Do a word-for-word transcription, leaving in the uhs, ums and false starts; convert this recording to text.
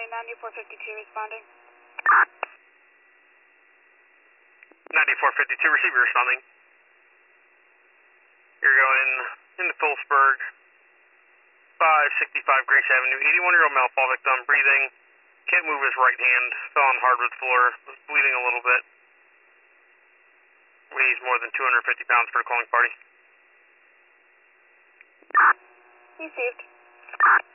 ninety-four fifty-two responding. ninety-four fifty-two, receiver responding. You're going into Phillipsburg, five sixty-five Grace Avenue, eighty-one-year-old male fall victim, breathing, can't move his right hand, fell on hardwood floor, was bleeding a little bit. Weighs more than two hundred fifty pounds for a calling party. Received.